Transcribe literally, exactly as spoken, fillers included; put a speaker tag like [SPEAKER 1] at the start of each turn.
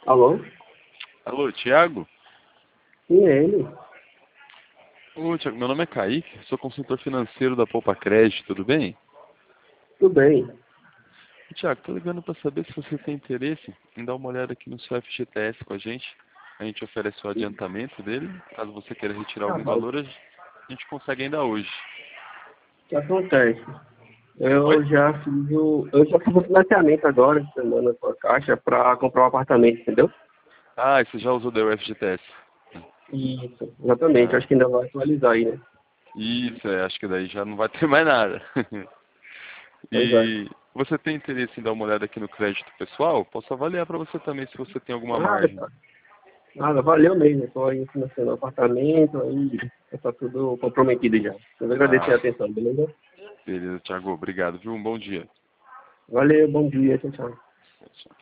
[SPEAKER 1] Alô?
[SPEAKER 2] Alô, Thiago?
[SPEAKER 1] Sim, é ele.
[SPEAKER 2] Ô, Thiago, meu nome é Kaique, sou consultor financeiro da Poupa Crédito, tudo bem?
[SPEAKER 1] Tudo bem.
[SPEAKER 2] Ô, Thiago, tô ligando para saber se você tem interesse em dar uma olhada aqui no seu F G T S com a gente. A gente oferece o adiantamento dele, caso você queira retirar
[SPEAKER 1] Ah,
[SPEAKER 2] algum
[SPEAKER 1] mas
[SPEAKER 2] valor, a gente consegue ainda hoje.
[SPEAKER 1] o que acontece?
[SPEAKER 2] Oi?
[SPEAKER 1] Eu já fiz o. Eu já fiz o financiamento agora, semana com a Caixa, para comprar um apartamento, entendeu?
[SPEAKER 2] Ah, você já usou o F G T S?
[SPEAKER 1] Isso, exatamente.
[SPEAKER 2] Ah,
[SPEAKER 1] Acho que ainda vai atualizar aí, né?
[SPEAKER 2] isso, é, acho que daí já não vai ter mais nada.
[SPEAKER 1] Pois é.
[SPEAKER 2] E você tem interesse em dar uma olhada aqui no crédito pessoal? Posso avaliar para você também se você tem alguma
[SPEAKER 1] Nada,
[SPEAKER 2] margem.
[SPEAKER 1] cara. Nada, valeu mesmo. Estou aí financiando o apartamento, aí já tá tudo comprometido já. Eu agradecer a
[SPEAKER 2] Ah,
[SPEAKER 1] atenção, beleza?
[SPEAKER 2] beleza, Thiago. Obrigado, viu? Um bom dia.
[SPEAKER 1] Valeu, bom dia, tchau, tchau.
[SPEAKER 2] Tchau.